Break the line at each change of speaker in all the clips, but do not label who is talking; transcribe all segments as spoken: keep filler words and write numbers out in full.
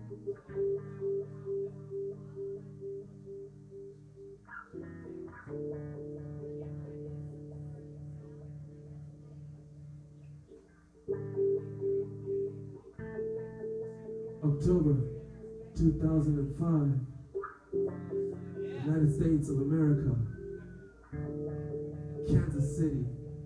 October two thousand five, United States of America, Kansas City.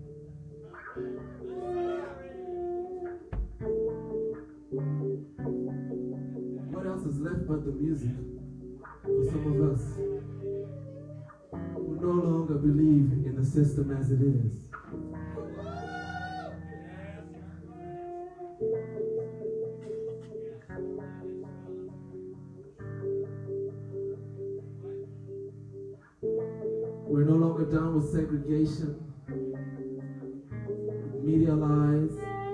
What else is left but the music for some of us who no longer believe in the system as it is? We're no longer down with segregation, media lies.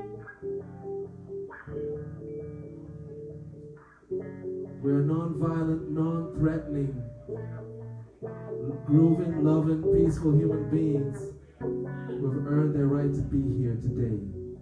We're non-violent, non-threatening, grooving, loving, peaceful human beings who have earned their right to be here today.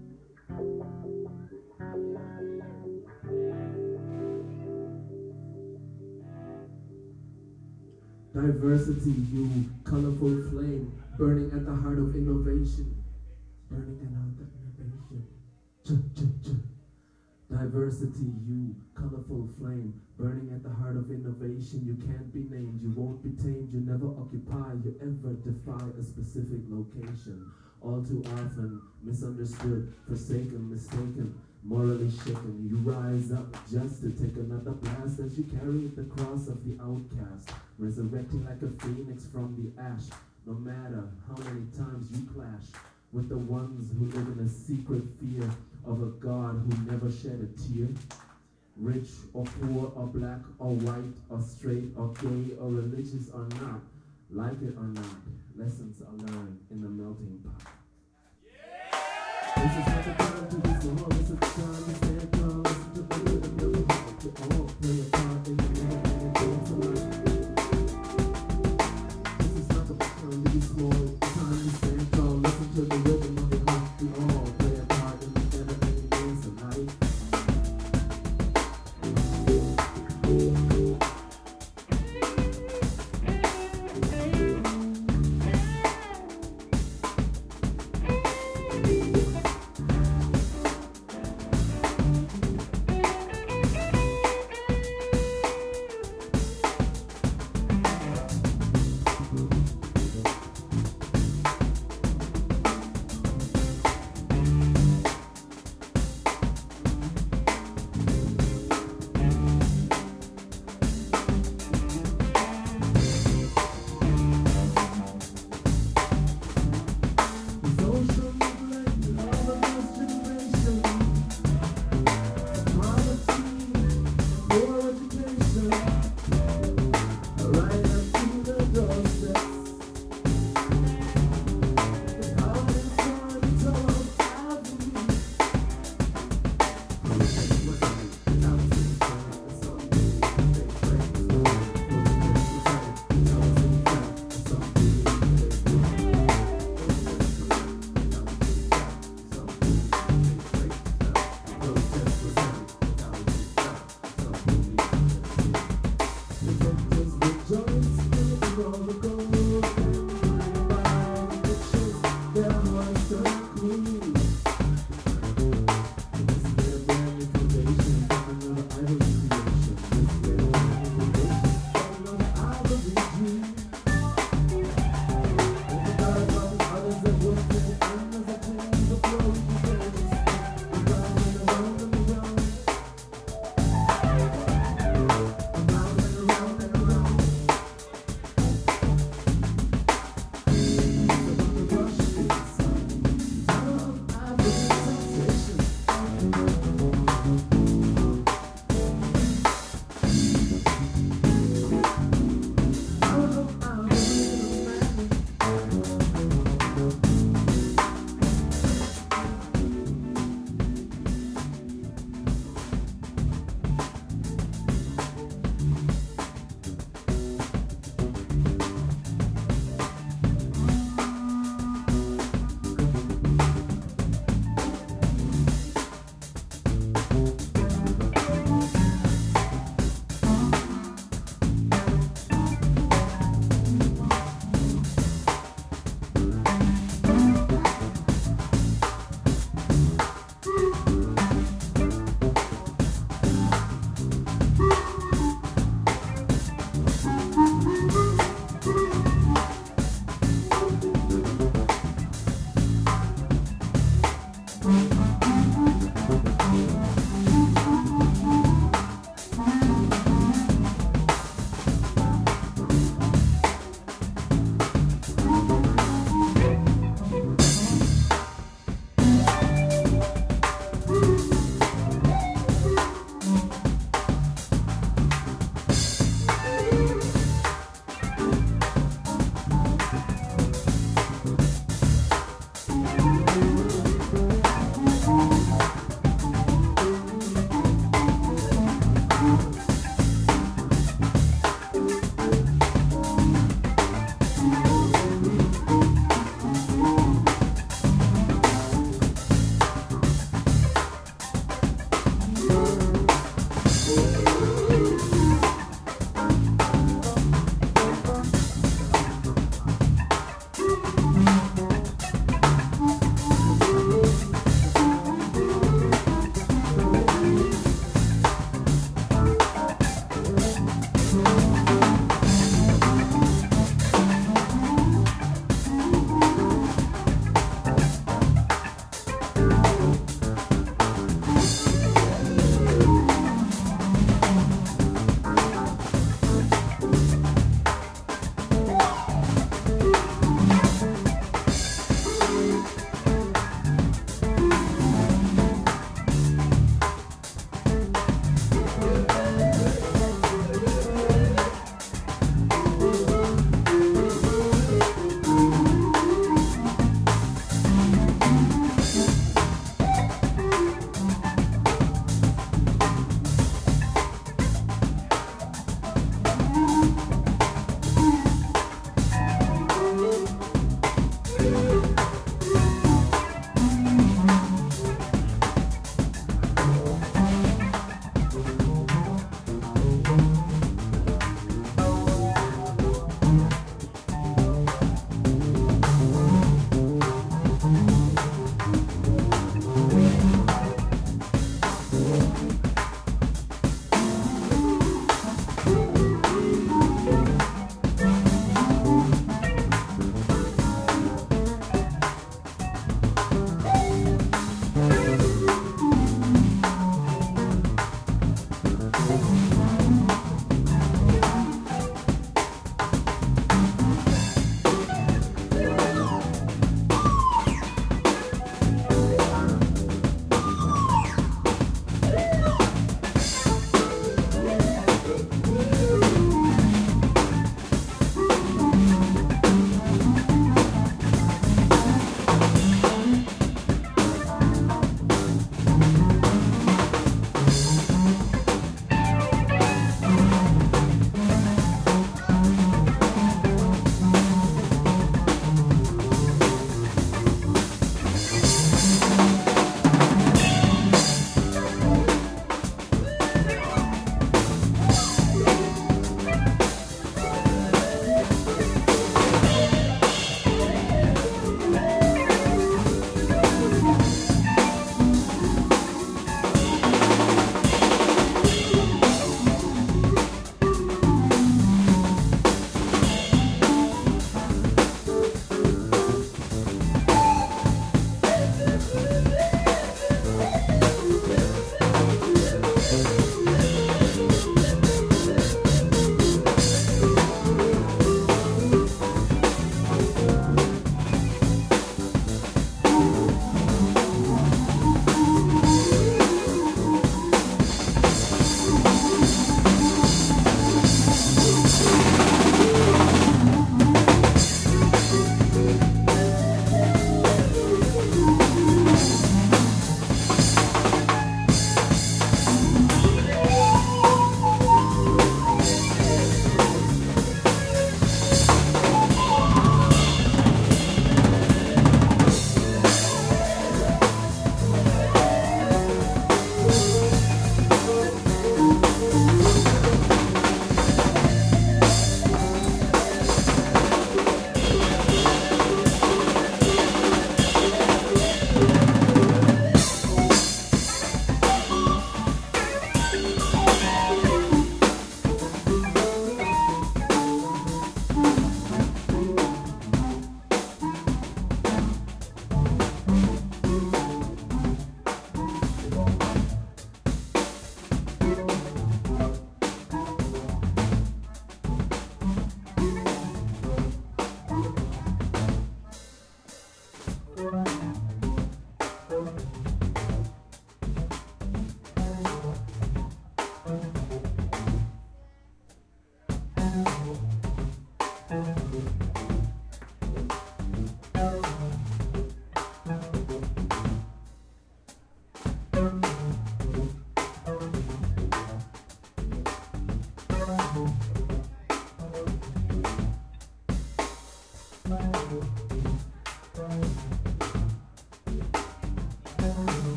Diversity, you colorful flame, burning at the heart of innovation. Burning at the heart of innovation. Ch ch ch. Diversity, you colorful flame, burning at the heart of innovation. You can't be named, you won't be tamed, you never occupy, you ever defy a specific location. All too often, misunderstood, forsaken, mistaken, morally shaken. You rise up just to take another blast as you carry the cross of the outcast, resurrecting like a phoenix from the ash. No matter how many times you clash with the ones who live in a secret fear of a God who never shed a tear. Rich or poor or black or white or straight or gay or religious or not, like it or not, lessons are learned in the melting pot. Yeah! This is not the time to be small, this is the time to stand tall, listen to the rhythm of the heart, to all play a part in the living and dance of life. This is not the time to be small, the time to stand tall, listen to the rhythm of the heart, to all play a part in the living and dance of life. Their hearts are cool. This is their brand new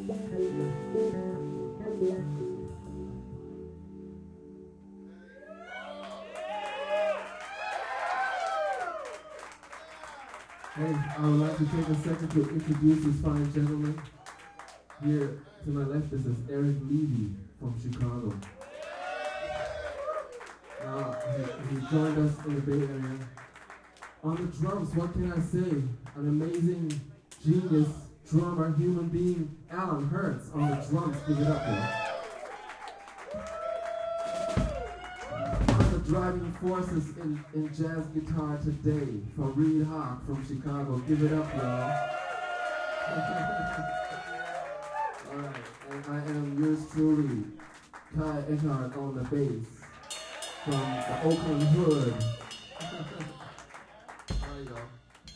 Hey, I would like to take a second to introduce this fine gentleman. Here to my left, this is Eric Levy from Chicago. Now, he, he joined us in the Bay Area. On the drums, what can I say? An amazing genius drummer, human being, Alan Hertz on the drums. Give it up, y'all. One of the driving forces in, in jazz guitar today, for Reed Hawk from Chicago. Give it up, y'all. Alright, and I am yours truly, Kai Eckhart on the bass, from the Oakland Hood. Alright, y'all.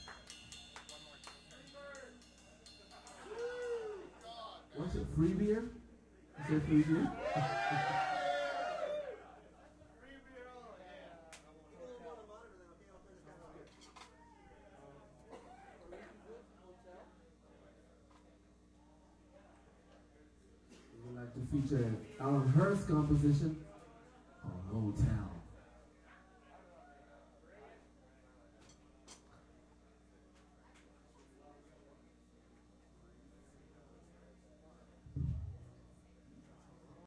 What's it, free beer? Is it free beer? We'd like to feature Alan Hurst's composition called Hotel.